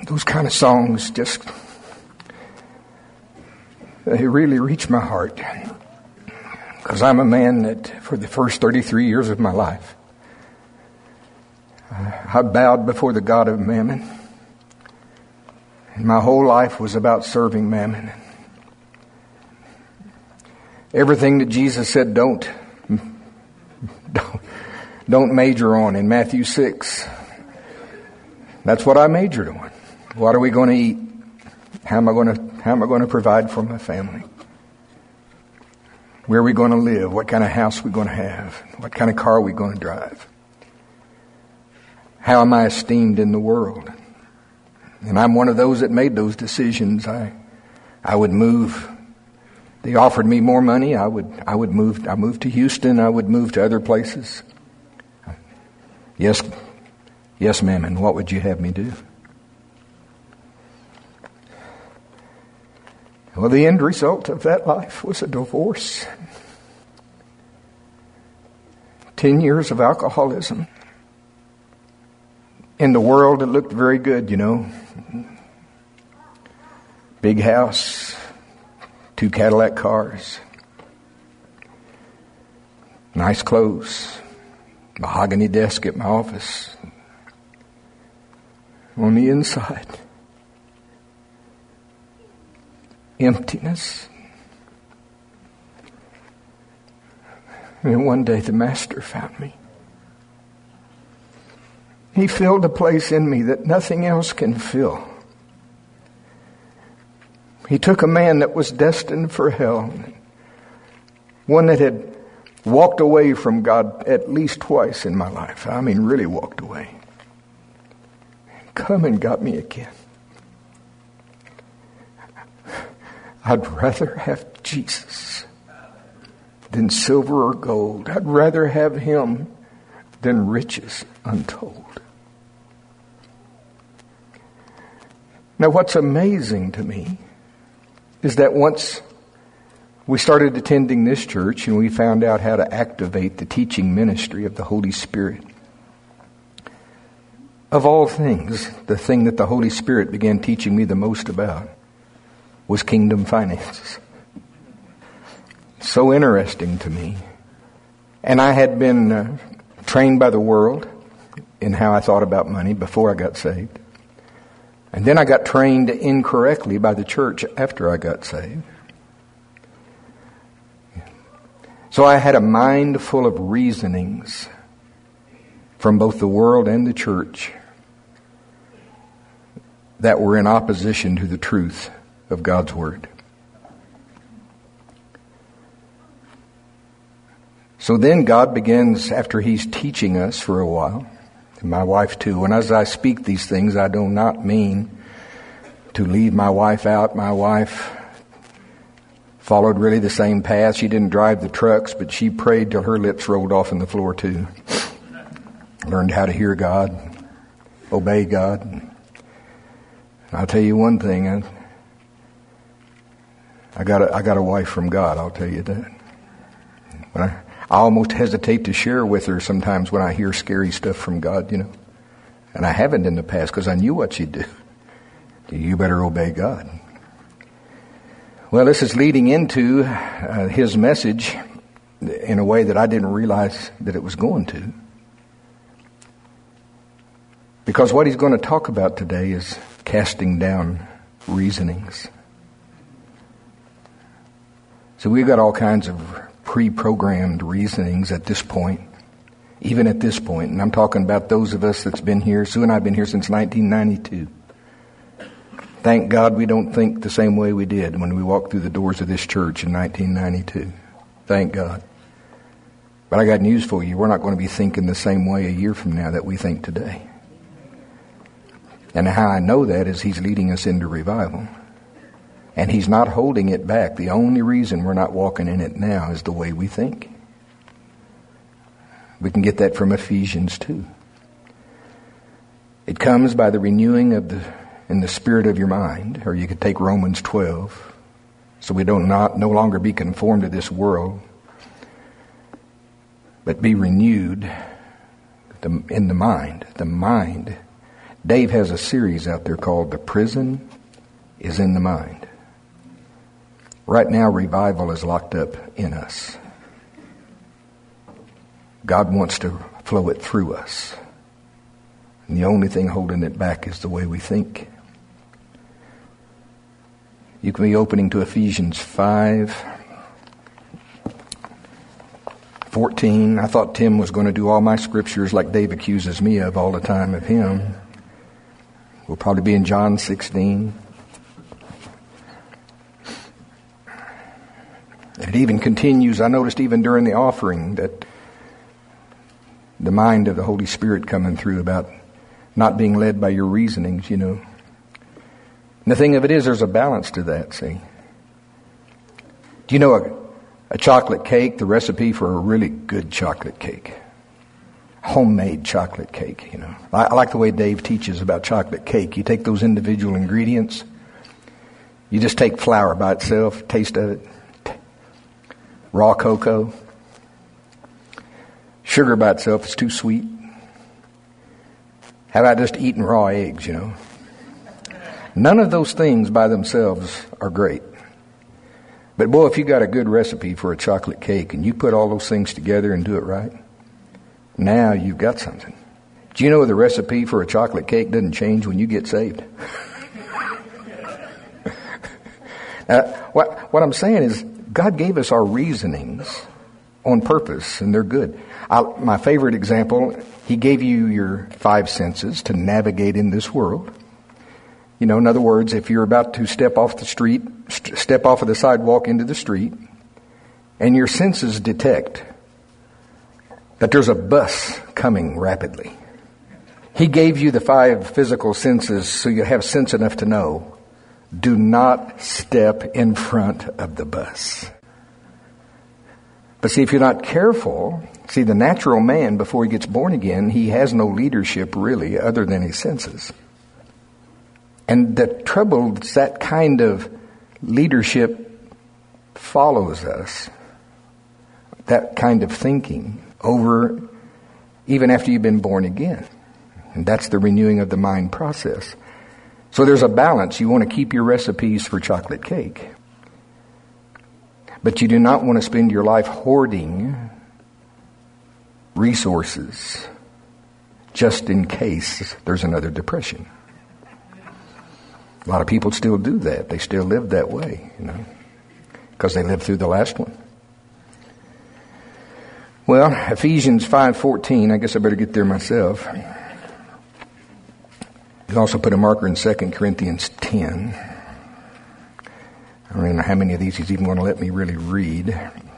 Those kind of songs just, they really reach my heart. Because I'm a man that for the first 33 years of my life, I bowed before the God of mammon. And my whole life was about serving mammon. Everything that Jesus said don't major on in Matthew 6. That's what I majored on. What are we going to eat? How am I going to provide for my family? Where are we going to live? What kind of house are we going to have? What kind of car are we going to drive? How am I esteemed in the world? And I'm one of those that made those decisions. I would move. They offered me more money. I would move. I moved to Houston. I would move to other places. Yes, mammon. What would you have me do? Well, the end result of that life was a divorce. 10 years of alcoholism. In the world, it looked very good, you know. Big house, 2 Cadillac cars, nice clothes, mahogany desk at my office. On the inside, emptiness. And one day the Master found me. He filled a place in me that nothing else can fill. He took a man that was destined for hell, one that had walked away from God at least twice in my life. I mean, really walked away. Come and got me again. I'd rather have Jesus than silver or gold. I'd rather have Him than riches untold. Now, what's amazing to me is that once we started attending this church and we found out how to activate the teaching ministry of the Holy Spirit, of all things, the thing that the Holy Spirit began teaching me the most about was kingdom finances. So interesting to me. And I had been trained by the world in how I thought about money before I got saved. And then I got trained incorrectly by the church after I got saved. So I had a mind full of reasonings from both the world and the church that were in opposition to the truth of God's Word. So then God begins, after He's teaching us for a while, and my wife too, and as I speak these things, I do not mean to leave my wife out. My wife followed really the same path. She didn't drive the trucks, but she prayed till her lips rolled off on the floor too. Learned how to hear God, obey God. And I'll tell you one thing, I got a wife from God, I'll tell you that. But I almost hesitate to share with her sometimes when I hear scary stuff from God, you know. And I haven't in the past because I knew what she'd do. You better obey God. Well, this is leading into his message in a way that I didn't realize that it was going to. Because what he's going to talk about today is casting down reasonings. So we've got all kinds of pre-programmed reasonings at this point, even at this point. And I'm talking about those of us that's been here. Sue and I have been here since 1992. Thank God we don't think the same way we did when we walked through the doors of this church in 1992. Thank God. But I got news for you. We're not going to be thinking the same way a year from now that we think today. And how I know that is He's leading us into revival. And He's not holding it back. The only reason we're not walking in it now is the way we think. We can get that from Ephesians 2. It comes by the renewing of in the spirit of your mind, or you could take Romans 12. So we no longer be conformed to this world, but be renewed in the mind. The mind Dave has a series out there called The Prison is in the Mind. Right now, revival is locked up in us. God wants to flow it through us. And the only thing holding it back is the way we think. You can be opening to Ephesians 5:14. I thought Tim was going to do all my scriptures like Dave accuses me of all the time of him. We'll probably be in John 16. And it even continues. I noticed even during the offering that the mind of the Holy Spirit coming through about not being led by your reasonings, you know. And the thing of it is, there's a balance to that, see. Do you know a chocolate cake, the recipe for a really good chocolate cake? Homemade chocolate cake, you know. I like the way Dave teaches about chocolate cake. You take those individual ingredients. You just take flour by itself, taste of it. Raw cocoa. Sugar by itself is too sweet. How about just eating raw eggs, you know? None of those things by themselves are great. But boy, if you got a good recipe for a chocolate cake and you put all those things together and do it right, now you've got something. Do you know the recipe for a chocolate cake doesn't change when you get saved? What I'm saying is God gave us our reasonings on purpose, and they're good. My favorite example, He gave you your 5 senses to navigate in this world. You know, in other words, if you're about to step off of the sidewalk into the street, and your senses detect that there's a bus coming rapidly. He gave you the 5 physical senses so you have sense enough to know, do not step in front of the bus. But see, if you're not careful, see, the natural man, before he gets born again, he has no leadership really other than his senses. And the trouble is that kind of leadership follows us, that kind of thinking, over even after you've been born again. And that's the renewing of the mind process. So there's a balance. You want to keep your recipes for chocolate cake. But you do not want to spend your life hoarding resources just in case there's another depression. A lot of people still do that. They still live that way, you know, because they lived through the last one. Well, Ephesians 5:14, I guess I better get there myself. You can also put a marker in 2 Corinthians 10. I don't know how many of these he's even going to let me really read.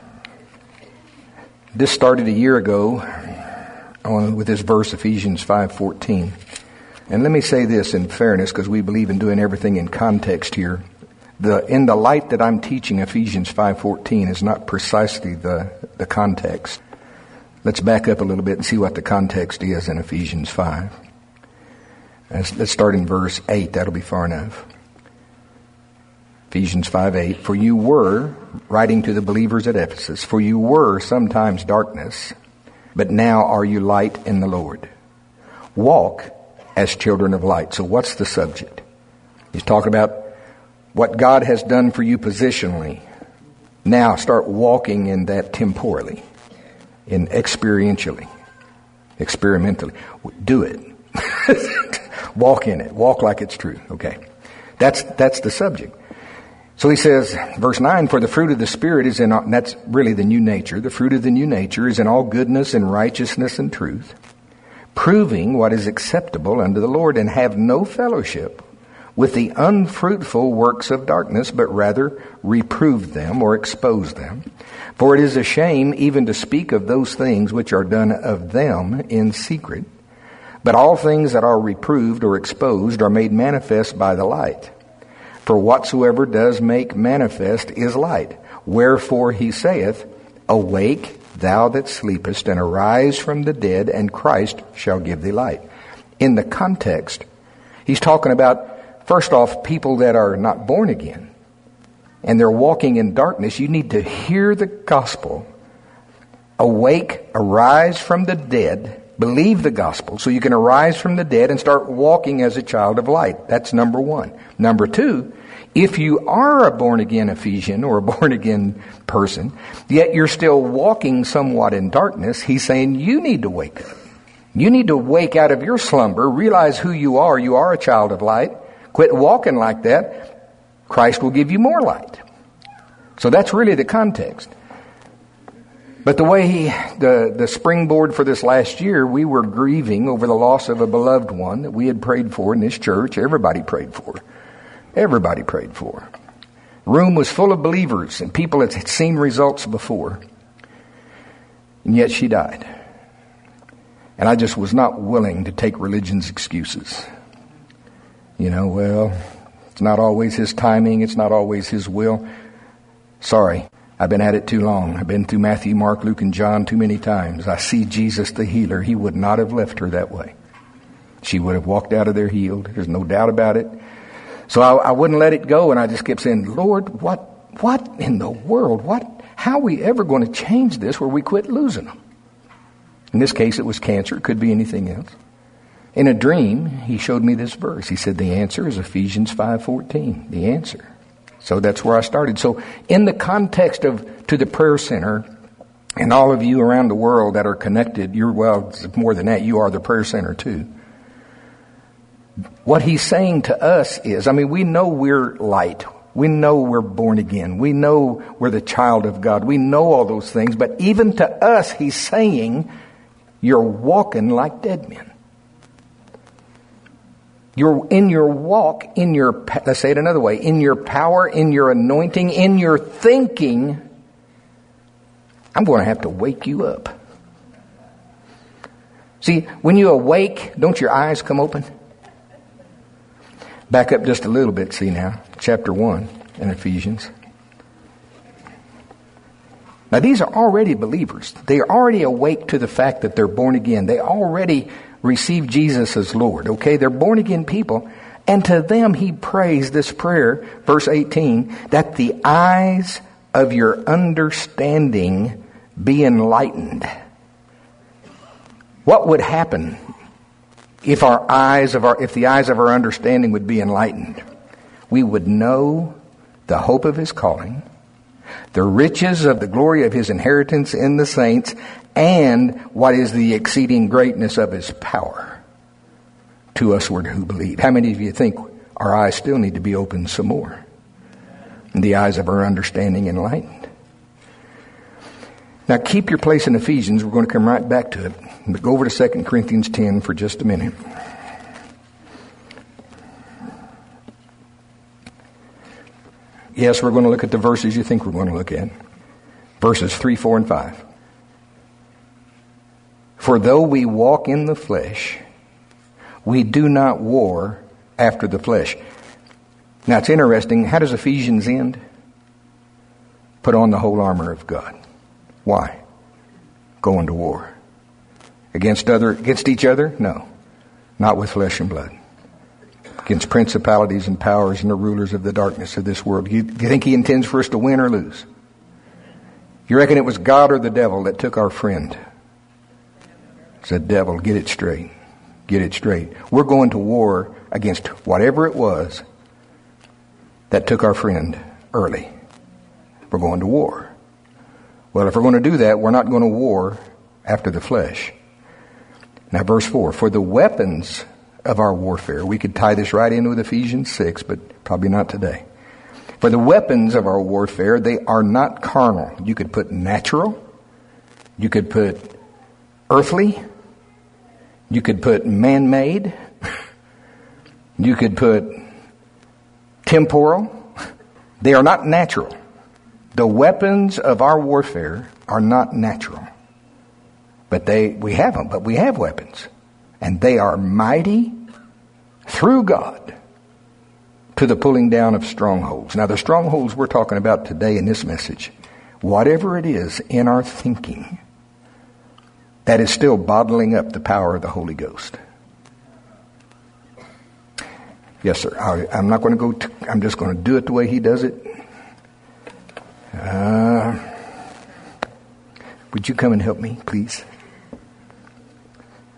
This started a year ago with this verse, Ephesians 5:14. And let me say this in fairness, because we believe in doing everything in context here. In the light that I'm teaching Ephesians 5:14 is not precisely the context. Let's back up a little bit and see what the context is in Ephesians 5. Let's start in verse 8. That'll be far enough. Ephesians 5:8. For you were, writing to the believers at Ephesus, for you were sometimes darkness, but now are you light in the Lord. Walk as children of light. So what's the subject? He's talking about what God has done for you positionally. Now start walking in that temporally, experientially. Do it. Walk in it. Walk like it's true. Okay. That's the subject. So he says, verse 9, for the fruit of the Spirit is in, and that's really the new nature. The fruit of the new nature is in all goodness and righteousness and truth, proving what is acceptable unto the Lord, and have no fellowship with the unfruitful works of darkness, but rather reprove them or expose them. For it is a shame even to speak of those things which are done of them in secret. But all things that are reproved or exposed are made manifest by the light. For whatsoever does make manifest is light. Wherefore he saith, awake, thou that sleepest, and arise from the dead, and Christ shall give thee light. In the context, he's talking about, first off, people that are not born again, and they're walking in darkness. You need to hear the gospel. Awake, arise from the dead, Believe the gospel so you can arise from the dead and start walking as a child of light. That's number one. Number two, if you are a born-again Ephesian or a born-again person, yet you're still walking somewhat in darkness, he's saying you need to wake up. You need to wake out of your slumber, realize who you are. You are a child of light. Quit walking like that. Christ will give you more light. So that's really the context. But the way the springboard for this last year, we were grieving over the loss of a beloved one that we had prayed for in this church. Everybody prayed for. Everybody prayed for. The room was full of believers and people that had seen results before. And yet she died. And I just was not willing to take religion's excuses. Well, it's not always his timing. It's not always his will. Sorry, I've been at it too long. I've been through Matthew, Mark, Luke, and John too many times. I see Jesus the healer. He would not have left her that way. She would have walked out of there healed. There's no doubt about it. So I wouldn't let it go, and I just kept saying, Lord, what in the world? How are we ever going to change this where we quit losing them? In this case, it was cancer. It could be anything else. In a dream, he showed me this verse. He said, the answer is Ephesians 5:14. The answer. So that's where I started. So in the context to the prayer center, and all of you around the world that are connected, it's more than that, you are the prayer center too. What he's saying to us is, we know we're light. We know we're born again. We know we're the child of God. We know all those things. But even to us, he's saying, you're walking like dead men. You're in your walk, let's say it another way, in your power, in your anointing, in your thinking, I'm going to have to wake you up. See, when you awake, don't your eyes come open? Back up just a little bit, see now, chapter 1 in Ephesians. Now these are already believers. They are already awake to the fact that they're born again. They already received Jesus as Lord. Okay, they're born again people. And to them he prays this prayer, verse 18, that the eyes of your understanding be enlightened. What would happen if the eyes of our understanding would be enlightened? We would know the hope of his calling, the riches of the glory of his inheritance in the saints, and what is the exceeding greatness of his power to usward who believe. How many of you think our eyes still need to be opened some more? And the eyes of our understanding enlightened. Now keep your place in Ephesians. We're going to come right back to it. But go over to 2 Corinthians 10 for just a minute. Yes, we're going to look at the verses you think we're going to look at. Verses 3, 4, and 5. For though we walk in the flesh, we do not war after the flesh. Now it's interesting. How does Ephesians end? Put on the whole armor of God. Why? Going to war. Against each other? No. Not with flesh and blood. Against principalities and powers and the rulers of the darkness of this world. You think he intends for us to win or lose? You reckon it was God or the devil that took our friend? It's the devil. Get it straight. Get it straight. We're going to war against whatever it was that took our friend early. We're going to war. Well, if we're going to do that, we're not going to war after the flesh. Now, verse 4, for the weapons of our warfare, we could tie this right in with Ephesians 6, but probably not today. For the weapons of our warfare, they are not carnal. You could put natural. You could put earthly. You could put man-made. You could put temporal. They are not natural. The weapons of our warfare are not natural. But we have them, but we have weapons. And they are mighty through God to the pulling down of strongholds. Now the strongholds we're talking about today in this message, whatever it is in our thinking that is still bottling up the power of the Holy Ghost. Yes, sir. I'm not going to I'm just going to do it the way he does it. Would you come and help me, please?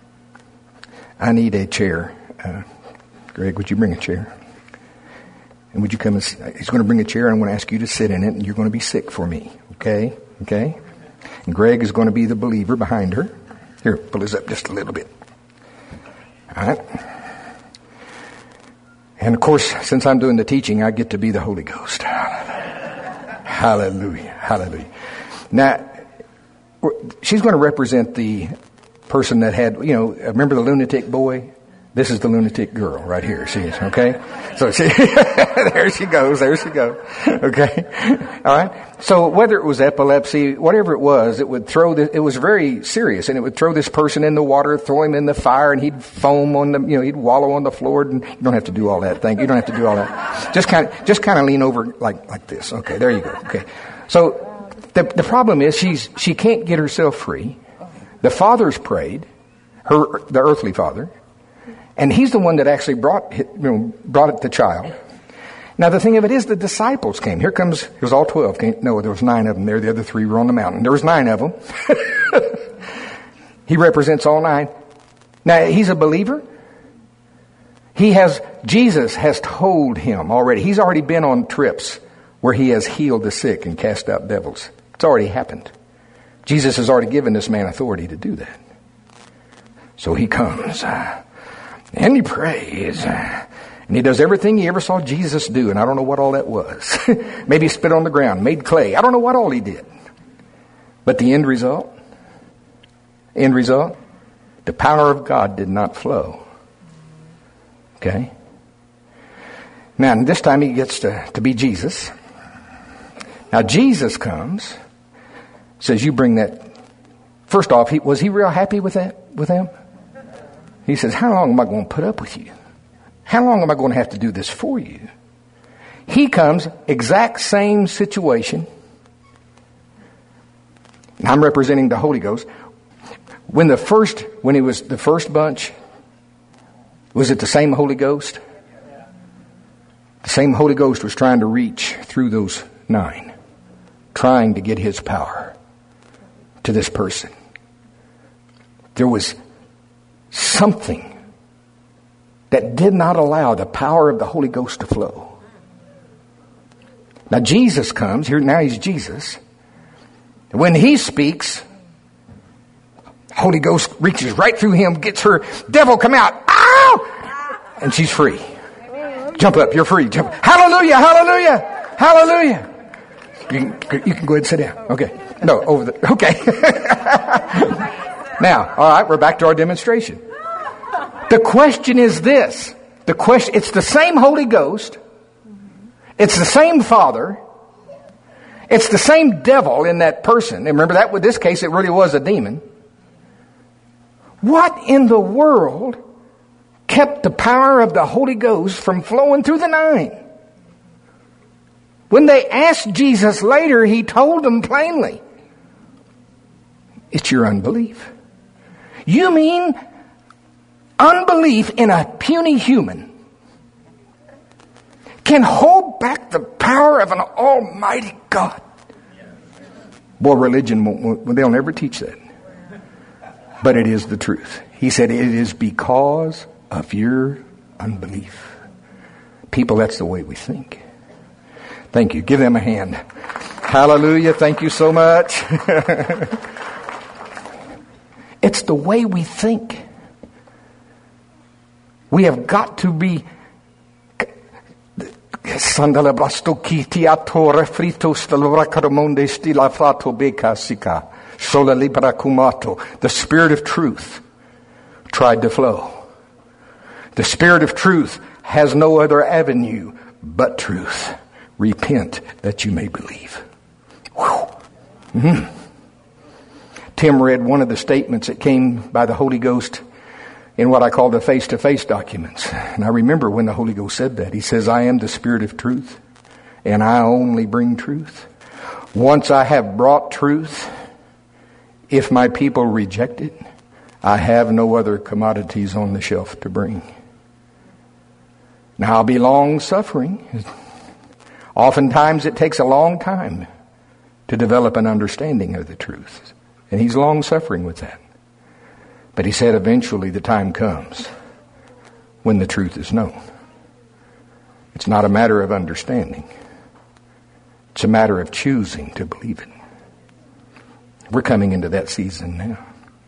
I need a chair. Greg, would you bring a chair? And would you come he's going to bring a chair, and I'm going to ask you to sit in it, and you're going to be sick for me. Okay? Okay? And Greg is going to be the believer behind her. Here, pull this up just a little bit. All right? And of course, since I'm doing the teaching, I get to be the Holy Ghost. Hallelujah. Hallelujah. Now, she's going to represent the person that had, remember the lunatic boy? This is the lunatic girl right here. She is, okay? So there she goes. Okay? All right? So whether it was epilepsy, whatever it was it was very serious, and it would throw this person in the water, throw him in the fire, and he'd foam he'd wallow on the floor, and you don't have to do all that. You don't have to do all that. Just kind of lean over like this. Okay, there you go. Okay. So the problem is she can't get herself free. The father's prayed, the earthly father, and he's the one that actually brought the child. Now the thing of it is, the disciples came. Here was all 12. No, there was 9 of them there. The other 3 were on the mountain. There was 9 of them. He represents all 9. Now he's a believer. Jesus has told him already. He's already been on trips where he has healed the sick and cast out devils. It's already happened. Jesus has already given this man authority to do that. So he comes and he prays and he does everything he ever saw Jesus do. And I don't know what all that was. Maybe he spit on the ground, made clay. I don't know what all he did. But the end result, the power of God did not flow. Okay? Now, this time he gets to be Jesus. Now, Jesus comes, says, you bring that. First off, was he real happy with them? He says, how long am I going to put up with you? How long am I going to have to do this for you? He comes, exact same situation. And I'm representing the Holy Ghost. When he was the first bunch, was it the same Holy Ghost? The same Holy Ghost was trying to reach through those 9, trying to get his power to this person. There was something that did not allow the power of the Holy Ghost to flow. Now Jesus comes, now he's Jesus. When he speaks, Holy Ghost reaches right through him, gets her, devil come out, ow! And she's free. Jump up, you're free. Jump. Hallelujah, hallelujah, hallelujah. You can go ahead and sit down. Okay. No, okay. Now, all right, we're back to our demonstration. The question is this. It's the same Holy Ghost. It's the same Father. It's the same devil in that person. And remember that with this case, it really was a demon. What in the world kept the power of the Holy Ghost from flowing through the 9? When they asked Jesus later, he told them plainly, it's your unbelief. You mean unbelief in a puny human can hold back the power of an almighty God? Boy, religion, they'll never teach that. But it is the truth. He said it is because of your unbelief. People, that's the way we think. Thank you. Give them a hand. Hallelujah. Thank you so much. It's the way we think. We have got to be the Spirit of truth tried to flow. The Spirit of truth has no other avenue but truth. Repent that you may believe. Mm-hmm. Tim read one of the statements that came by the Holy Ghost in what I call the face-to-face documents. And I remember when the Holy Ghost said that. He says, I am the Spirit of truth, and I only bring truth. Once I have brought truth, if my people reject it, I have no other commodities on the shelf to bring. Now I'll be long-suffering. Oftentimes it takes a long time to develop an understanding of the truth. And he's long-suffering with that. But he said eventually the time comes when the truth is known. It's not a matter of understanding. It's a matter of choosing to believe it. We're coming into that season now.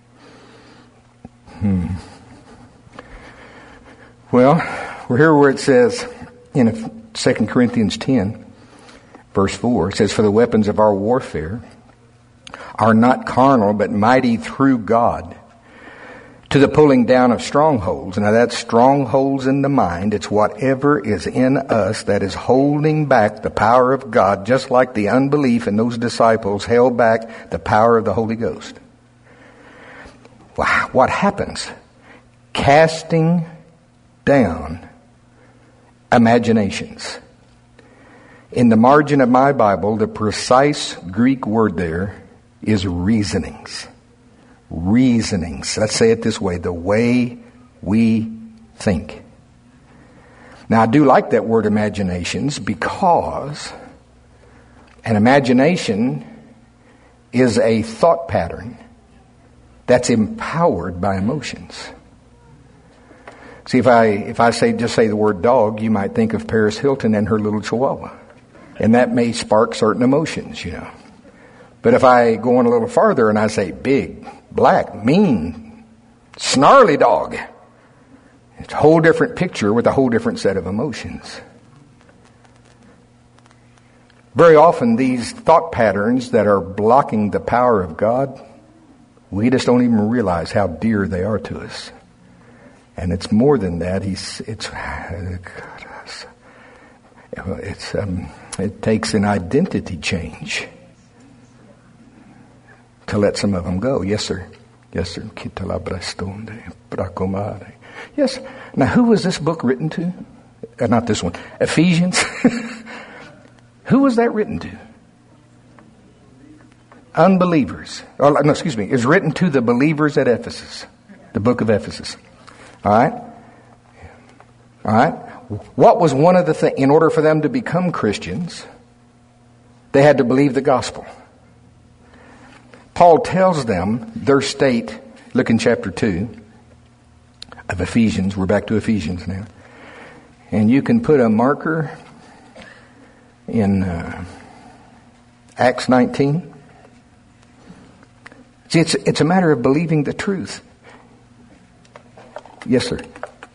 Well, we're here where it says in 2 Corinthians 10, verse 4, it says, "For the weapons of our warfare are not carnal, but mighty through God, to the pulling down of strongholds." Now that's strongholds in the mind. It's whatever is in us that is holding back the power of God, just like the unbelief in those disciples held back the power of the Holy Ghost. What happens? Casting down imaginations. In the margin of my Bible, the precise Greek word there is reasonings. Reasonings. Let's say it this way, the way we think. Now, I do like that word imaginations because an imagination is a thought pattern that's empowered by emotions. See, if I just say the word dog, you might think of Paris Hilton and her little chihuahua. And that may spark certain emotions, you know. But if I go on a little farther and I say big, black, mean, snarly dog, it's a whole different picture with a whole different set of emotions. Very often these thought patterns that are blocking the power of God, we just don't even realize how dear they are to us. And it's more than that. It takes an identity change to let some of them go. Yes, sir. Yes, sir. Yes. Now, who was this book written to? Not this one. Ephesians. Who was that written to? Unbelievers. It was written to the believers at Ephesus. The book of Ephesus. All right? All right? What was one of the things, in order for them to become Christians, they had to believe the gospel. Paul tells them their state, look in chapter 2 of Ephesians. We're back to Ephesians now. And you can put a marker in Acts 19. See, it's a matter of believing the truth. Yes, sir.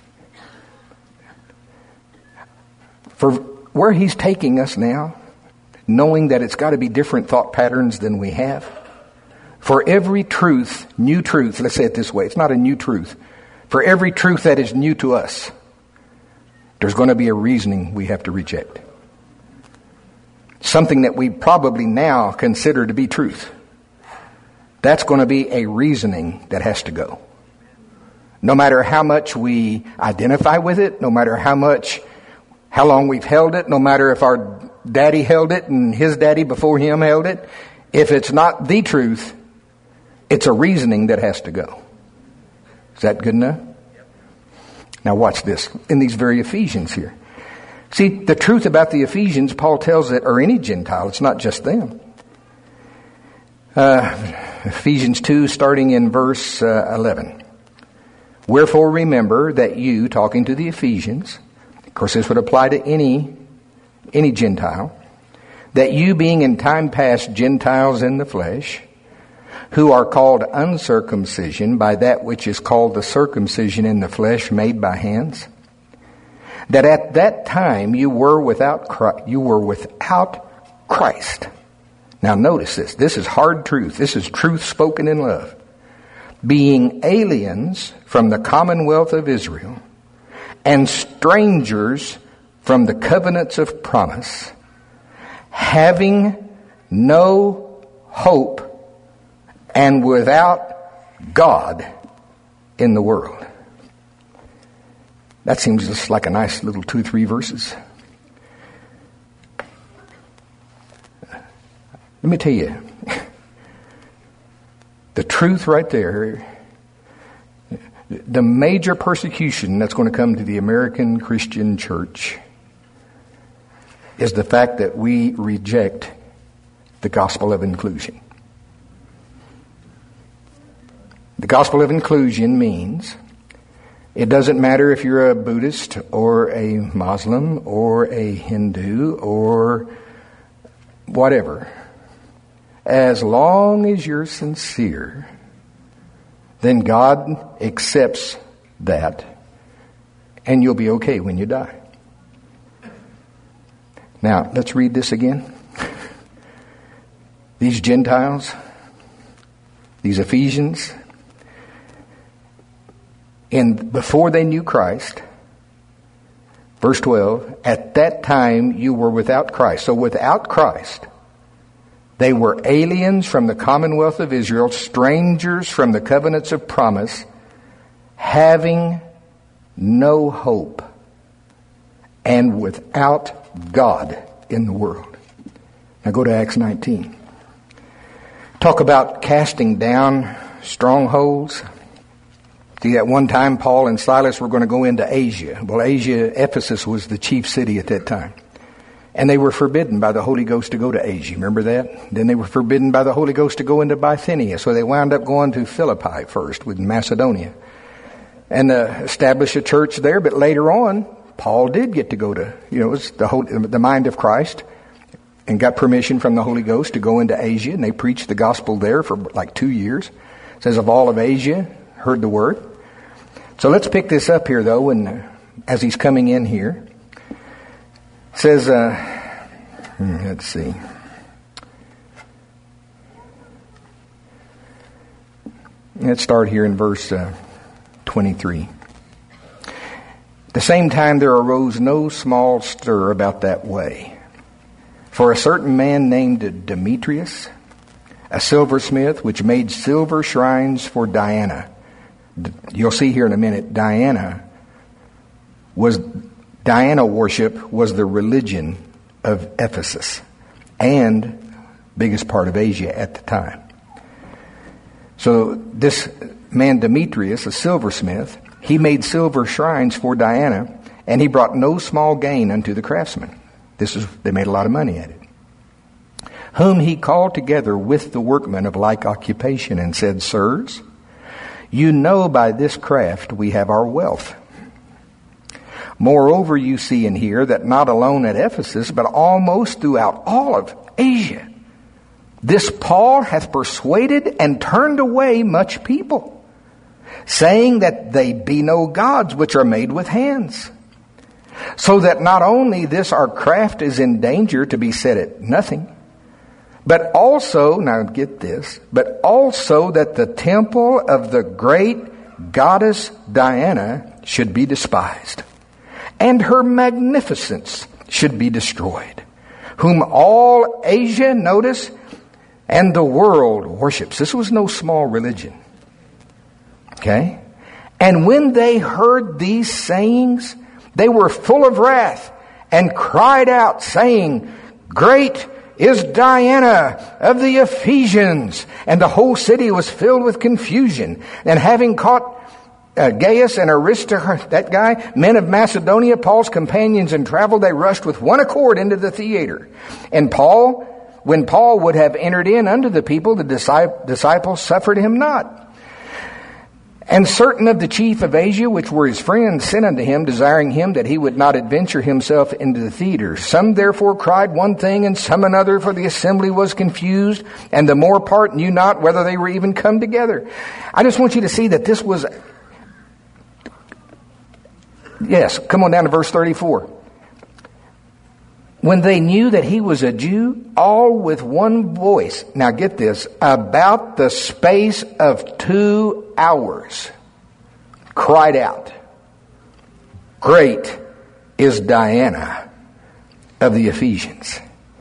For where he's taking us now, knowing that it's got to be different thought patterns than we have, for every truth, new truth, let's say it this way, it's not a new truth. For every truth that is new to us, there's going to be a reasoning we have to reject. Something that we probably now consider to be truth. That's going to be a reasoning that has to go. No matter how much we identify with it, no matter how long we've held it, no matter if our daddy held it and his daddy before him held it, if it's not the truth, it's a reasoning that has to go. Is that good enough? Now watch this in these very Ephesians here. See, the truth about the Ephesians, Paul tells it, or any Gentile, it's not just them. Ephesians 2, starting in verse 11. "Wherefore remember that you," talking to the Ephesians, of course this would apply to any Gentile, "that you being in time past Gentiles in the flesh, who are called uncircumcision by that which is called the circumcision in the flesh made by hands, that at that time you were without Christ." Now notice this. This is hard truth. This is truth spoken in love. "Being aliens from the commonwealth of Israel and strangers from the covenants of promise, having no hope and without God in the world." That seems just like a nice little 2-3 verses. Let me tell you, the truth right there, the major persecution that's going to come to the American Christian church is the fact that we reject the gospel of inclusion. The gospel of inclusion means it doesn't matter if you're a Buddhist or a Muslim or a Hindu or whatever. As long as you're sincere, then God accepts that, and you'll be okay when you die. Now, let's read this again. These Gentiles, these Ephesians, before they knew Christ, verse 12, at that time you were without Christ. So without Christ, they were aliens from the commonwealth of Israel, strangers from the covenants of promise, having no hope, and without God in the world. Now go to Acts 19. Talk about casting down strongholds. See, at one time, Paul and Silas were going to go into Asia. Well, Asia, Ephesus was the chief city at that time. And they were forbidden by the Holy Ghost to go to Asia. Remember that? Then they were forbidden by the Holy Ghost to go into Bithynia. So they wound up going to Philippi first with Macedonia and establish a church there. But later on, Paul did get to go to, it was the mind of Christ, and got permission from the Holy Ghost to go into Asia. And they preached the gospel there for like 2 years. It says of all of Asia, heard the word. So let's pick this up here, though, and as he's coming in here. It says, let's see. Let's start here in verse 23. At the same time there arose no small stir about that way. For a certain man named Demetrius, a silversmith, which made silver shrines for Diana. You'll see here in a minute, Diana worship was the religion of Ephesus and biggest part of Asia at the time. So this man Demetrius, a silversmith, he made silver shrines for Diana, and he brought no small gain unto the craftsmen. They made a lot of money at it. Whom he called together with the workmen of like occupation and said, Sirs, you know by this craft we have our wealth. Moreover, you see and hear that not alone at Ephesus, but almost throughout all of Asia, this Paul hath persuaded and turned away much people, saying that they be no gods which are made with hands. So that not only this our craft is in danger to be set at nothing, but also, now get this, but also that the temple of the great goddess Diana should be despised, and her magnificence should be destroyed, whom all Asia, notice, and the world worships. This was no small religion. Okay? And when they heard these sayings, they were full of wrath and cried out, saying, Great is Diana of the Ephesians. And the whole city was filled with confusion. And having caught Gaius and Aristarchus, that guy, men of Macedonia, Paul's companions in travel, they rushed with one accord into the theater. And when Paul would have entered in unto the people, the disciples suffered him not. And certain of the chief of Asia, which were his friends, sent unto him, desiring him that he would not adventure himself into the theater. Some therefore cried one thing, and some another, for the assembly was confused, and the more part knew not whether they were even come together. I just want you to see that this was... Yes, come on down to verse 34. When they knew that he was a Jew, all with one voice, now get this, about the space of 2 hours, cried out, Great is Diana of the Ephesians.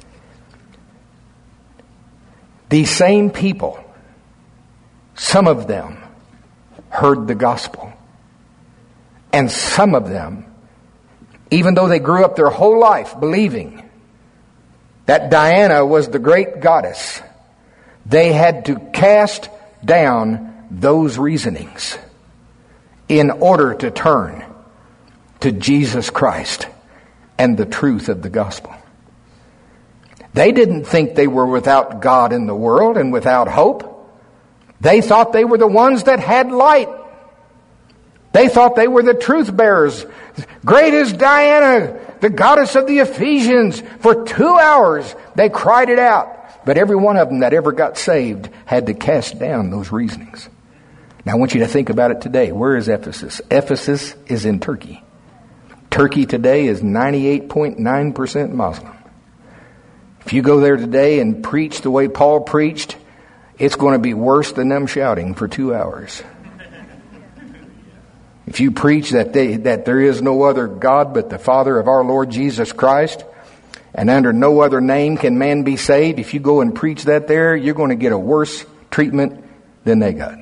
These same people, some of them heard the gospel, and some of them, even though they grew up their whole life believing that Diana was the great goddess, they had to cast down those reasonings in order to turn to Jesus Christ and the truth of the gospel. They didn't think they were without God in the world and without hope. They thought they were the ones that had light. They thought they were the truth bearers. Great is Diana, the goddess of the Ephesians. For 2 hours they cried it out. But every one of them that ever got saved had to cast down those reasonings. Now I want you to think about it today. Where is Ephesus? Ephesus is in Turkey. Turkey today is 98.9% Muslim. If you go there today and preach the way Paul preached, it's going to be worse than them shouting for 2 hours. If you preach that there is no other God but the Father of our Lord Jesus Christ, and under no other name can man be saved, if you go and preach that there, you're going to get a worse treatment than they got.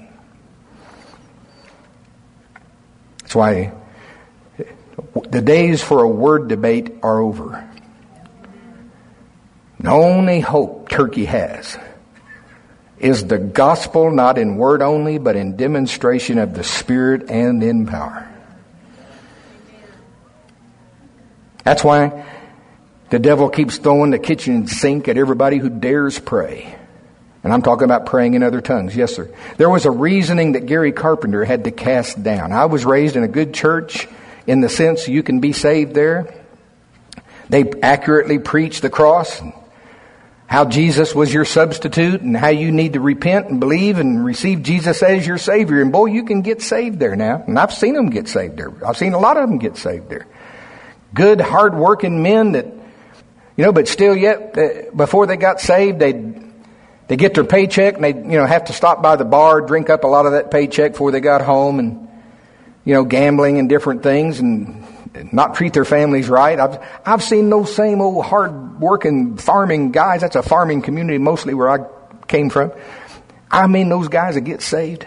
That's why the days for a word debate are over. The only hope Turkey has is the gospel, not in word only, but in demonstration of the Spirit and in power. That's why the devil keeps throwing the kitchen sink at everybody who dares pray. And I'm talking about praying in other tongues. Yes, sir. There was a reasoning that Gary Carpenter had to cast down. I was raised in a good church in the sense you can be saved there. They accurately preached the cross, how Jesus was your substitute, and how you need to repent and believe and receive Jesus as your Savior. And boy, you can get saved there now. And I've seen them get saved there. I've seen a lot of them get saved there. Good, hard-working men that, but still yet, before they got saved, they get their paycheck and they, have to stop by the bar, drink up a lot of that paycheck before they got home, and, gambling and different things, and not treat their families right. I've seen those same old hard-working farming guys. That's a farming community mostly where I came from. I mean, those guys that get saved,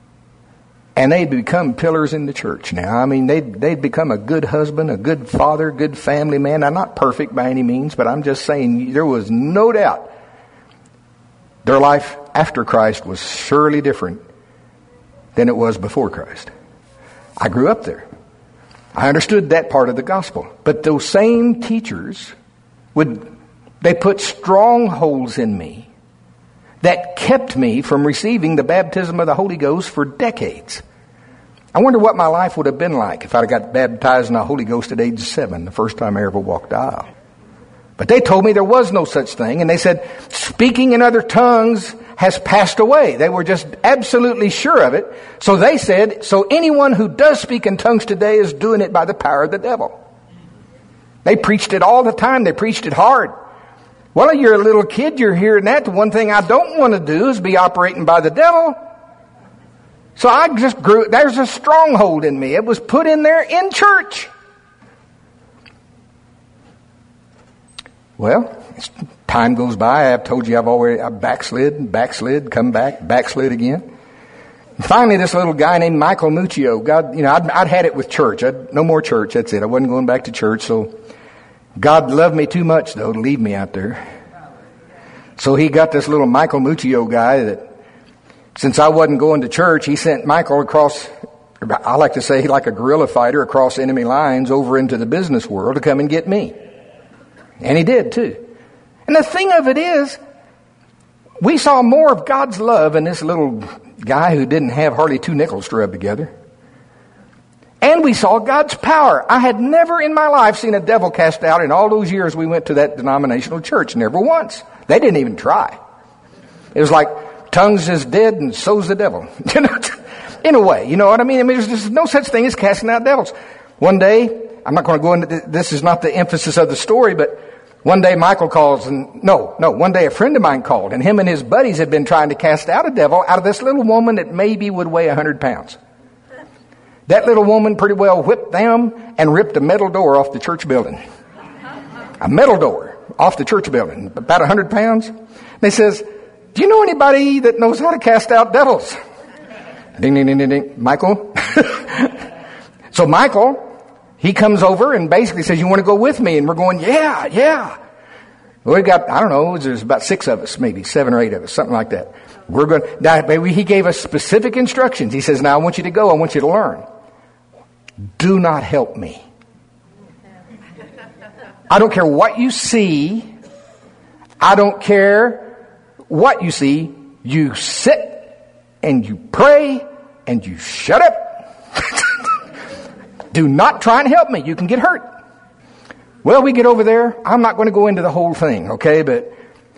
and they become pillars in the church now. I mean, they'd become a good husband, a good father, good family man. I'm not perfect by any means, but I'm just saying there was no doubt their life after Christ was surely different than it was before Christ. I grew up there. I understood that part of the gospel. But those same teachers they put strongholds in me that kept me from receiving the baptism of the Holy Ghost for decades. I wonder what my life would have been like if I'd got baptized in the Holy Ghost at age 7, the first time I ever walked the aisle. But they told me there was no such thing, and they said speaking in other tongues has passed away. They were just absolutely sure of it. So they said, so anyone who does speak in tongues today is doing it by the power of the devil. They preached it all the time. They preached it hard. Well, you're a little kid, you're hearing that. The one thing I don't want to do is be operating by the devil. So I just grew, there's a stronghold in me. It was put in there in church. Well, as time goes by, I've told you I've backslid, come back, backslid again. And finally, this little guy named Michael Muccio, I'd had it with church. No more church, that's it. I wasn't going back to church, so God loved me too much, though, to leave me out there. So he got this little Michael Muccio guy that, since I wasn't going to church, he sent Michael across, I like to say, like a guerrilla fighter across enemy lines over into the business world to come and get me. And he did, too. And the thing of it is, we saw more of God's love in this little guy who didn't have hardly 2 nickels to rub together. And we saw God's power. I had never in my life seen a devil cast out in all those years we went to that denominational church. Never once. They didn't even try. It was like tongues is dead and so's the devil. In a way, you know what I mean? There's no such thing as casting out devils. One day, I'm not going to go into this is not the emphasis of the story, but one day Michael calls one day a friend of mine called, and him and his buddies had been trying to cast out a devil out of this little woman that maybe would weigh 100 pounds. That little woman pretty well whipped them and ripped a metal door off the church building. A metal door off the church building, about 100 pounds. And they says, do you know anybody that knows how to cast out devils? Ding, ding, ding, ding, ding. Michael. So Michael, he comes over and basically says, you want to go with me? And we're going, yeah. Well, we got, there's about 6 of us, maybe 7 or 8 of us, something like that. We're going, he gave us specific instructions. He says, now I want you to go. I want you to learn. Do not help me. I don't care what you see. I don't care what you see. You sit and you pray and you shut up. Do not try and help me. You can get hurt. Well, we get over there. I'm not going to go into the whole thing, okay? But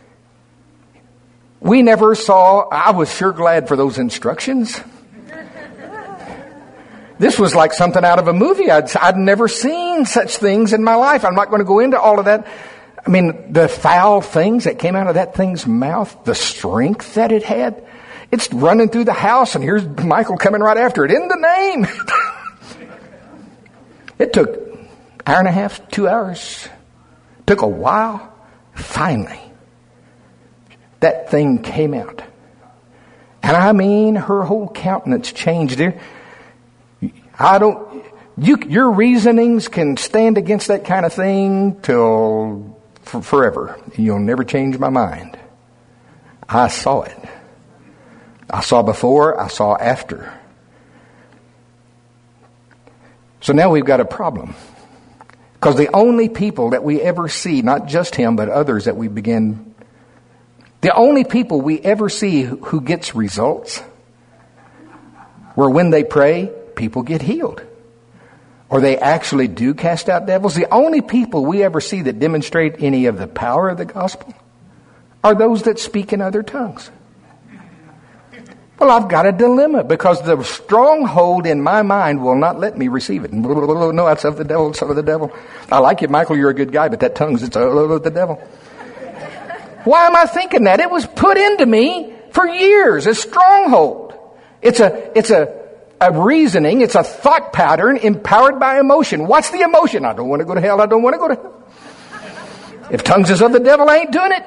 we never saw, I was sure glad for those instructions. This was like something out of a movie. I'd never seen such things in my life. I'm not going to go into all of that. I mean, the foul things that came out of that thing's mouth, the strength that it had. It's running through the house, and here's Michael coming right after it. In the name. It took an hour and a half, 2 hours. Took a while. Finally, that thing came out. And I mean, her whole countenance changed there. Your reasonings can stand against that kind of thing till forever. You'll never change my mind. I saw it. I saw before, I saw after. So now we've got a problem. Because the only people that we ever see, not just him, but others that we begin, the only people we ever see who gets results were when they pray, people get healed. Or they actually do cast out devils. The only people we ever see that demonstrate any of the power of the gospel are those that speak in other tongues. Well, I've got a dilemma because the stronghold in my mind will not let me receive it. No, that's of the devil. It's of the devil. I like you, Michael. You're a good guy, but that tongue's, it's of the devil. Why am I thinking that? It was put into me for years. A stronghold. It's a reasoning. It's a thought pattern empowered by emotion. What's the emotion? I don't want to go to hell. I don't want to go to hell. If tongues is of the devil, I ain't doing it.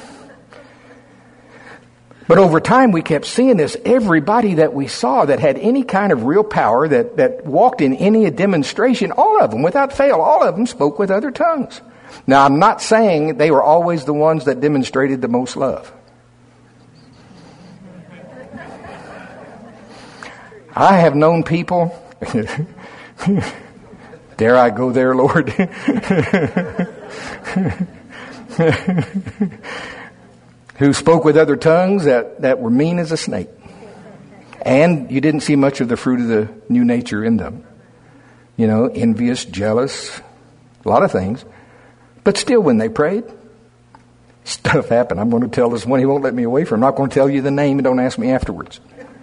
But over time, we kept seeing this. Everybody that we saw that had any kind of real power, that walked in any demonstration, all of them, without fail, all of them spoke with other tongues. Now, I'm not saying they were always the ones that demonstrated the most love. I have known people, dare I go there, Lord? Who spoke with other tongues that were mean as a snake. And you didn't see much of the fruit of the new nature in them. You know, envious, jealous, a lot of things. But still, when they prayed, stuff happened. I'm going to tell this one. He won't let me away from. I'm not going to tell you the name, and don't ask me afterwards.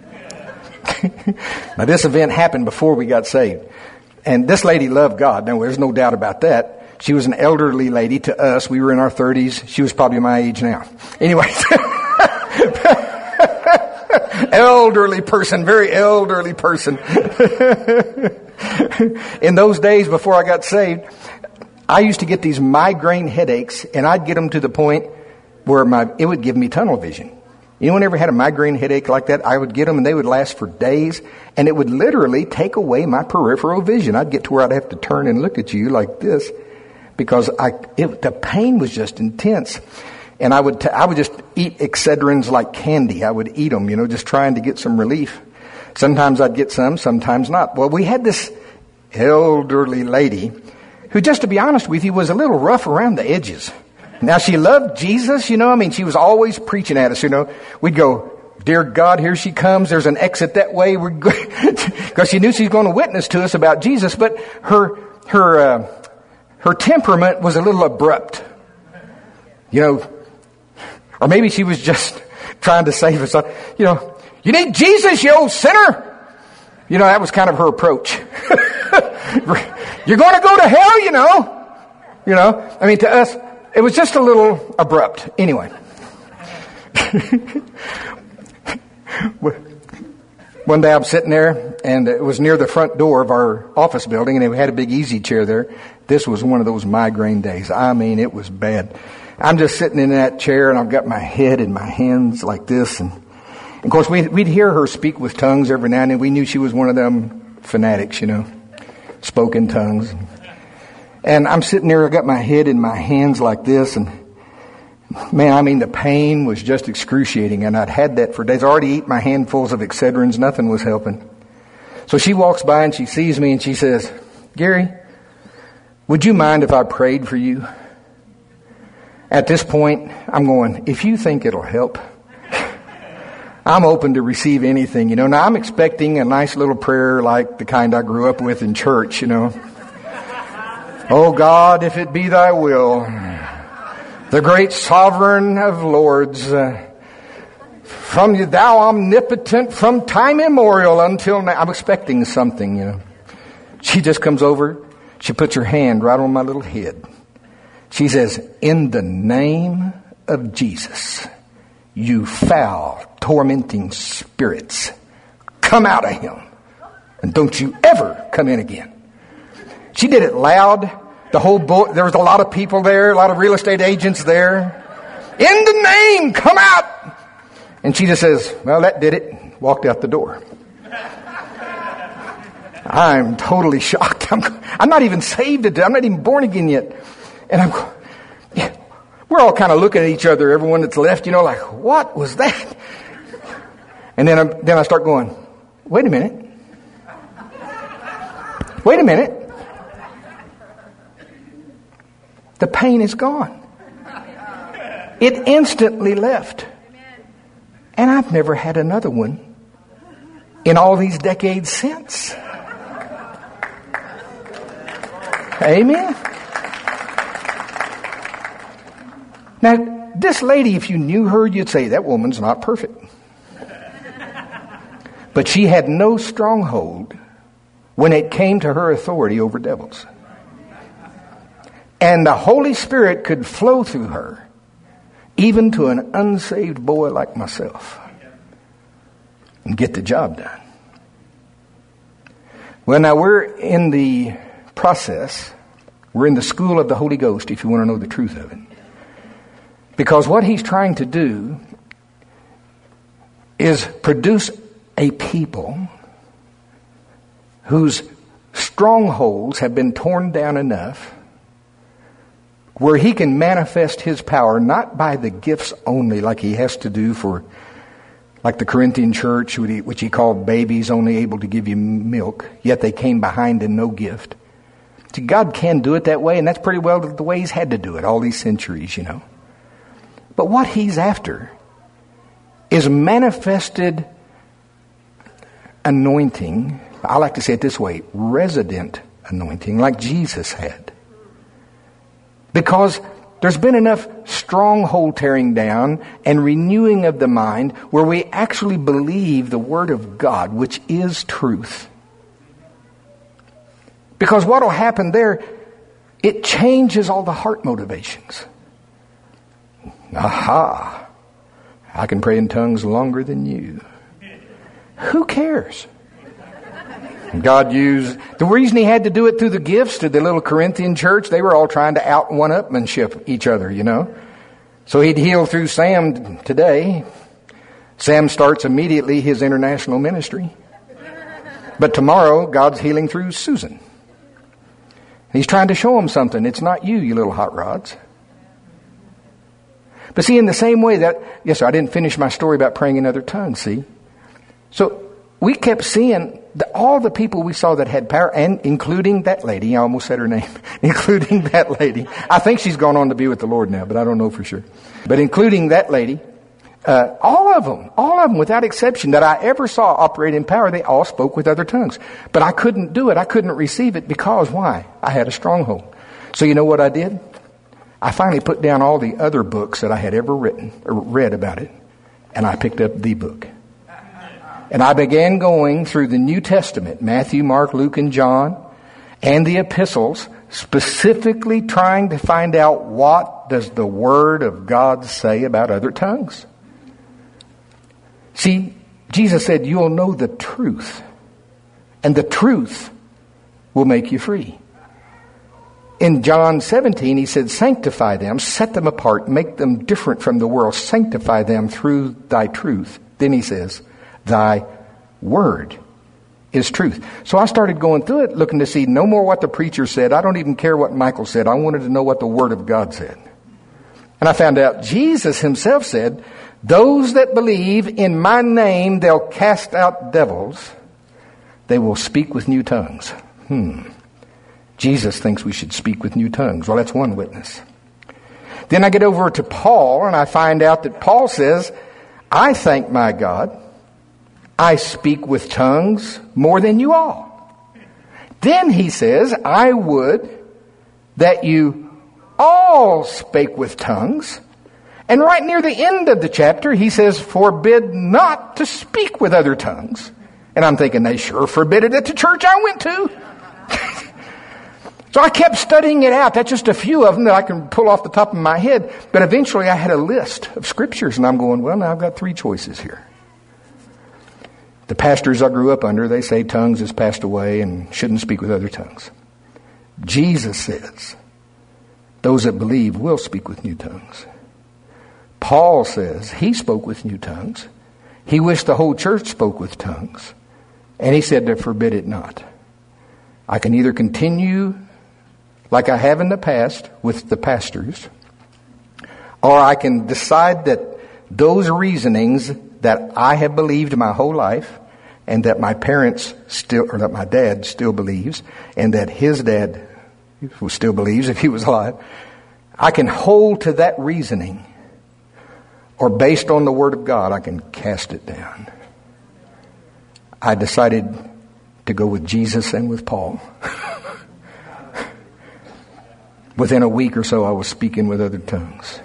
Now, this event happened before we got saved. And this lady loved God. Now, there's no doubt about that. She was an elderly lady to us. We were in our 30s. She was probably my age now. Anyways. Elderly person, very elderly person. In those days before I got saved, I used to get these migraine headaches, and I'd get them to the point where it would give me tunnel vision. Anyone ever had a migraine headache like that? I would get them, and they would last for days, and it would literally take away my peripheral vision. I'd get to where I'd have to turn and look at you like this because the pain was just intense. And I would just eat Excedrins like candy. I would eat them, just trying to get some relief. Sometimes I'd get some, sometimes not. Well, we had this elderly lady who, just to be honest with you, was a little rough around the edges. Now, she loved Jesus, she was always preaching at us, We'd go, dear God, here she comes. There's an exit that way. Because she knew she was going to witness to us about Jesus. But her temperament was a little abrupt. Or maybe she was just trying to save us. You need Jesus, you old sinner. That was kind of her approach. You're going to go to hell, to us, it was just a little abrupt. Anyway. One day I'm sitting there, and it was near the front door of our office building, and we had a big easy chair there. This was one of those migraine days. It was bad. I'm just sitting in that chair, and I've got my head in my hands like this. And of course, we'd hear her speak with tongues every now and then. We knew she was one of them fanatics, spoke in tongues. And I'm sitting there, I got my head in my hands like this, and man, the pain was just excruciating, and I'd had that for days. I already eaten my handfuls of Excedrins, nothing was helping. So she walks by and she sees me and she says, Gary, would you mind if I prayed for you? At this point, I'm going, if you think it'll help, I'm open to receive anything, Now, I'm expecting a nice little prayer like the kind I grew up with in church, Oh God, if it be thy will, the great sovereign of lords, from you, thou omnipotent, from time immemorial until now. I'm expecting something, She just comes over. She puts her hand right on my little head. She says, in the name of Jesus, you foul, tormenting spirits, come out of him. And don't you ever come in again. She did it loud. The whole boat, there was a lot of people there, a lot of real estate agents there. In the name, come out. And she just says, well, that did it. Walked out the door. I'm totally shocked. I'm not even saved today. I'm not even born again yet. And we're all kind of looking at each other, everyone that's left, like, what was that? And then I start going, wait a minute. Wait a minute. The pain is gone. It instantly left. And I've never had another one in all these decades since. Amen. Now, this lady, if you knew her, you'd say, that woman's not perfect. But she had no stronghold when it came to her authority over devils. And the Holy Spirit could flow through her, even to an unsaved boy like myself, and get the job done. Well, now we're in the process. We're in the school of the Holy Ghost, if you want to know the truth of it. Because what he's trying to do is produce a people whose strongholds have been torn down enough where he can manifest his power not by the gifts only like he has to do for, like the Corinthian church, which he called babies only able to give you milk, yet they came behind in no gift. See, God can do it that way, and that's pretty well the way he's had to do it all these centuries, But what he's after is manifested anointing. I like to say it this way, resident anointing, like Jesus had. Because there's been enough stronghold tearing down and renewing of the mind where we actually believe the Word of God, which is truth. Because what will happen there, it changes all the heart motivations. Aha! I can pray in tongues longer than you. Who cares? God used, the reason he had to do it through the gifts to the little Corinthian church, they were all trying to out one-upmanship each other, So he'd heal through Sam today. Sam starts immediately his international ministry. But tomorrow, God's healing through Susan. He's trying to show them something. It's not you little hot rods. But see, in the same way that, yes sir, I didn't finish my story about praying in other tongues, see? So we kept seeing all the people we saw that had power, and including that lady. I almost said her name. Including that lady. I think she's gone on to be with the Lord now, but I don't know for sure. But including that lady, all of them without exception that I ever saw operate in power, they all spoke with other tongues. But I couldn't do it. I couldn't receive it because why? I had a stronghold. So you know what I did? I finally put down all the other books that I had ever written or read about it, and I picked up the book. And I began going through the New Testament, Matthew, Mark, Luke, and John, and the epistles, specifically trying to find out what does the Word of God say about other tongues. See, Jesus said, you'll know the truth, and the truth will make you free. In John 17, he said, sanctify them, set them apart, make them different from the world, sanctify them through thy truth. Then he says, thy word is truth. So I started going through it, looking to see no more what the preacher said. I don't even care what Michael said. I wanted to know what the Word of God said. And I found out Jesus himself said, those that believe in my name, they'll cast out devils. They will speak with new tongues. Jesus thinks we should speak with new tongues. Well, that's one witness. Then I get over to Paul and I find out that Paul says, I thank my God, I speak with tongues more than you all. Then he says, I would that you all spake with tongues. And right near the end of the chapter, he says, forbid not to speak with other tongues. And I'm thinking, they sure forbid it at the church I went to. So I kept studying it out. That's just a few of them that I can pull off the top of my head. But eventually I had a list of scriptures, and I'm going, well, now I've got 3 choices here. The pastors I grew up under, they say tongues has passed away and shouldn't speak with other tongues. Jesus says those that believe will speak with new tongues. Paul says he spoke with new tongues. He wished the whole church spoke with tongues. And he said to forbid it not. I can either continue like I have in the past with the pastors, or I can decide that those reasonings that I have believed my whole life, and that my parents still, or that my dad still believes, and that his dad still believes if he was alive, I can hold to that reasoning, or based on the Word of God, I can cast it down. I decided to go with Jesus and with Paul. Within a week or so, I was speaking with other tongues.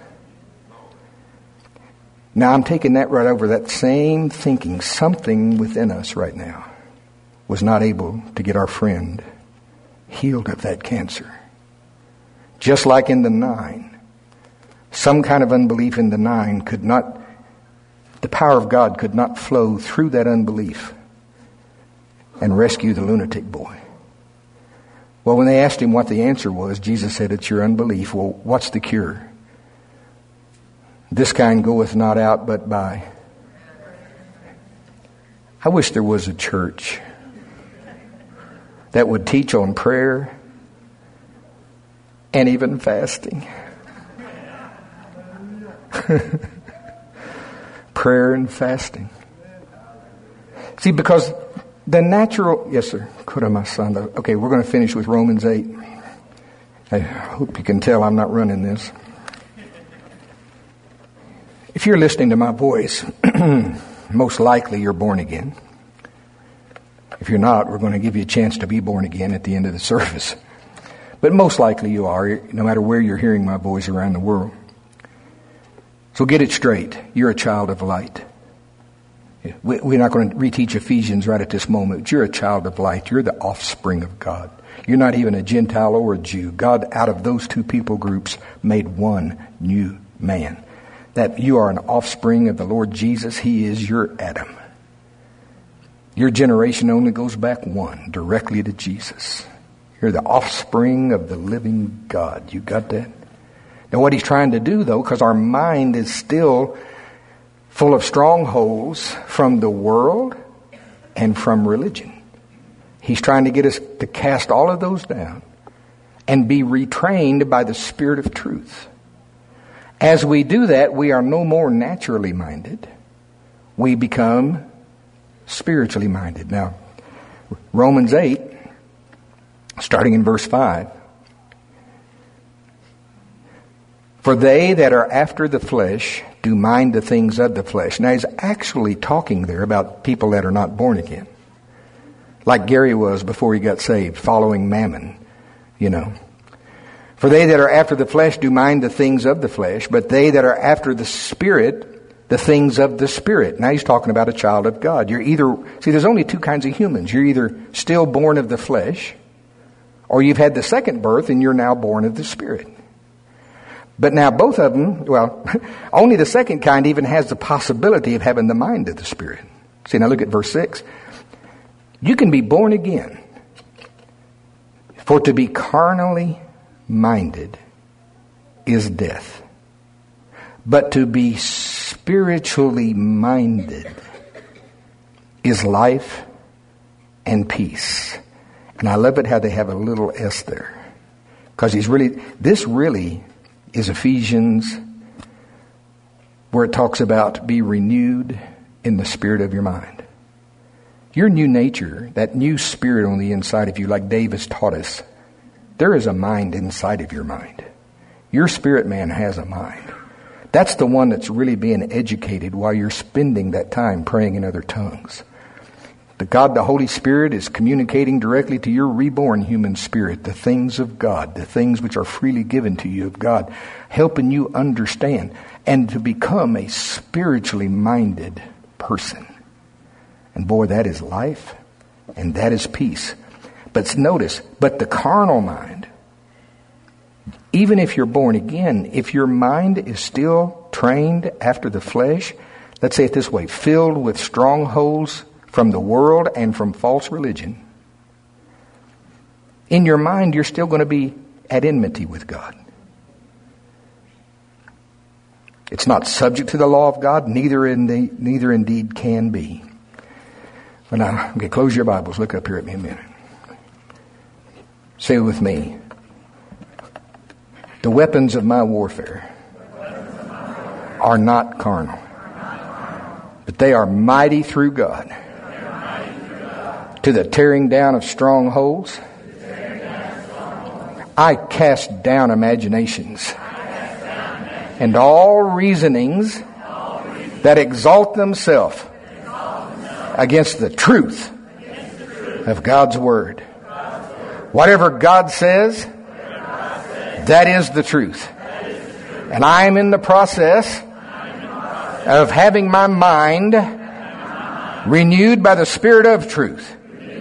Now I'm taking that right over, that same thinking. Something within us right now was not able to get our friend healed of that cancer. Just like in the 9. Some kind of unbelief in the 9 could not, the power of God could not flow through that unbelief and rescue the lunatic boy. Well, when they asked him what the answer was, Jesus said, it's your unbelief. Well, what's the cure? This kind goeth not out but by. I wish there was a church that would teach on prayer and even fasting. Prayer and fasting. See, because the natural... Yes, sir. Okay, we're going to finish with Romans 8. I hope you can tell I'm not running this. If you're listening to my voice, most likely you're born again. If you're not, we're going to give you a chance to be born again at the end of the service. But most likely you are, no matter where you're hearing my voice around the world. So get it straight. You're a child of light. We're not going to reteach Ephesians right at this moment. But you're a child of light. You're the offspring of God. You're not even a Gentile or a Jew. God, out of those 2 people groups, made one new man. That you are an offspring of the Lord Jesus. He is your Adam. Your generation only goes back one, directly to Jesus. You're the offspring of the living God. You got that? Now what he's trying to do, though, because our mind is still full of strongholds from the world and from religion. He's trying to get us to cast all of those down and be retrained by the Spirit of truth. As we do that, we are no more naturally minded. We become spiritually minded. Now, Romans 8, starting in verse 5. For they that are after the flesh do mind the things of the flesh. Now he's actually talking there about people that are not born again. Like Gary was before he got saved, following mammon, For they that are after the flesh do mind the things of the flesh, but they that are after the Spirit, the things of the Spirit. Now he's talking about a child of God. There's only 2 kinds of humans. You're either still born of the flesh, or you've had the second birth and you're now born of the Spirit. But now both of them, only the second kind even has the possibility of having the mind of the Spirit. See, now look at verse 6. You can be born again. For to be carnally minded is death. But to be spiritually minded is life and peace. And I love it how they have a little s there. Because this really is Ephesians, where it talks about be renewed in the spirit of your mind. Your new nature, that new spirit on the inside of you, like Davis taught us, there is a mind inside of your mind. Your spirit man has a mind. That's the one that's really being educated while you're spending that time praying in other tongues. The God, the Holy Spirit, is communicating directly to your reborn human spirit the things of God, the things which are freely given to you of God, helping you understand and to become a spiritually minded person. And boy, that is life and that is peace. But notice, but the carnal mind, even if you're born again, if your mind is still trained after the flesh, let's say it this way, filled with strongholds from the world and from false religion, in your mind you're still going to be at enmity with God. It's not subject to the law of God, neither indeed can be. But now, okay, close your Bibles. Look up here at me a minute. Say with me. The weapons of my warfare are not carnal, but they are mighty through God to the tearing down of strongholds. I cast down imaginations and all reasonings that exalt themselves against the truth of God's Word. Whatever God says, that is the truth. And I am in the process of having my mind renewed by the Spirit of truth.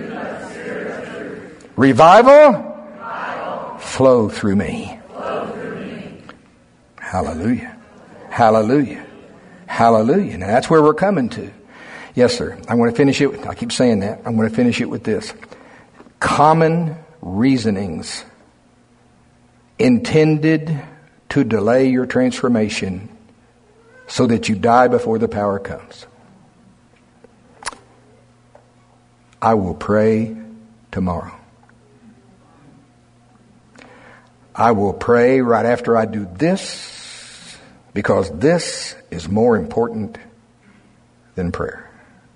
Revival, flow through me. Hallelujah. Hallelujah. Hallelujah. Now that's where we're coming to. Yes, sir. I want to finish it with, I keep saying that. I'm going to finish it with this. Common reasonings intended to delay your transformation so that you die before the power comes. I will pray tomorrow. I will pray right after I do this, because this is more important than prayer.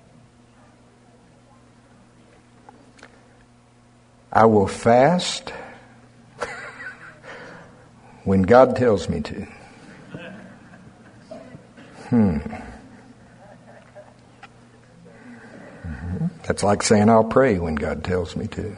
I will fast when God tells me to. That's like saying I'll pray when God tells me to.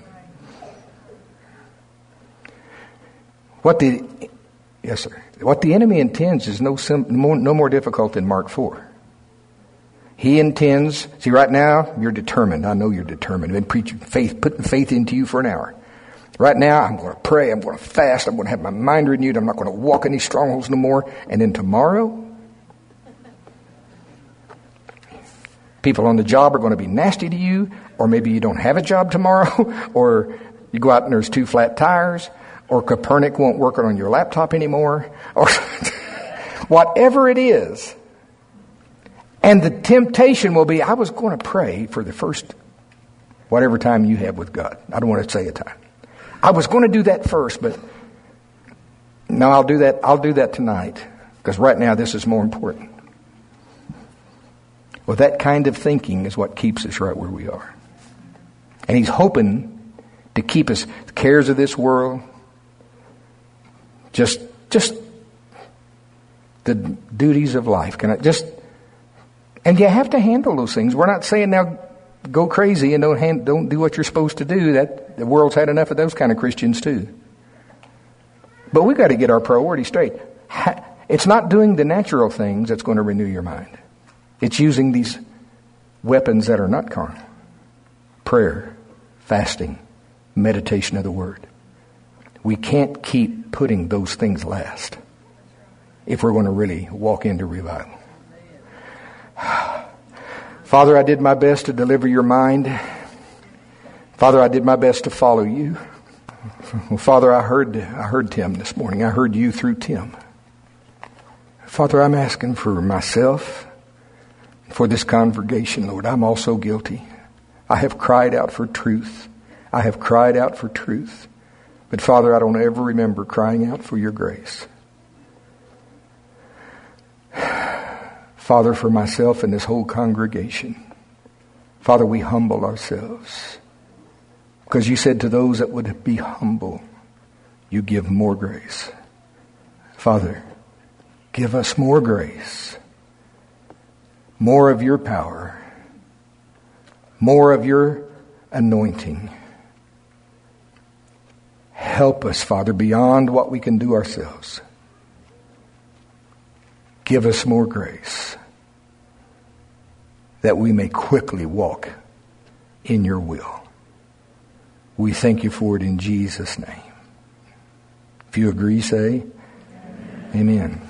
What the enemy intends is no more difficult than Mark 4. He intends, see right now, you're determined. I know you're determined. I've been preaching faith, putting faith into you for an hour. Right now, I'm going to pray, I'm going to fast, I'm going to have my mind renewed, I'm not going to walk in these strongholds no more. And then tomorrow, people on the job are going to be nasty to you, or maybe you don't have a job tomorrow, or you go out and there's 2 flat tires, or Copernic won't work on your laptop anymore, or whatever it is. And the temptation will be, I was going to pray for the first whatever time you have with God. I don't want to say a time. I was going to do that first, but no, I'll do that tonight, because right now this is more important. Well, that kind of thinking is what keeps us right where we are. And he's hoping to keep us, the cares of this world, just the duties of life. And you have to handle those things. We're not saying now go crazy and don't do what you're supposed to do. That the world's had enough of those kind of Christians too. But we got to get our priorities straight. It's not doing the natural things that's going to renew your mind. It's using these weapons that are not carnal. Prayer, fasting, meditation of the Word. We can't keep putting those things last if we're going to really walk into revival. Father, I did my best to deliver your mind. Father, I did my best to follow you. Well, Father, I heard Tim this morning. I heard you through Tim. Father, I'm asking for myself, for this congregation, Lord. I'm also guilty. I have cried out for truth. I have cried out for truth. But Father, I don't ever remember crying out for your grace. Father, for myself and this whole congregation, Father, we humble ourselves. Because you said to those that would be humble, you give more grace. Father, Give us more grace, more of your power, more of your anointing. Help us, Father, beyond what we can do ourselves. Give us more grace that we may quickly walk in your will. We thank you for it in Jesus' name. If you agree, say amen.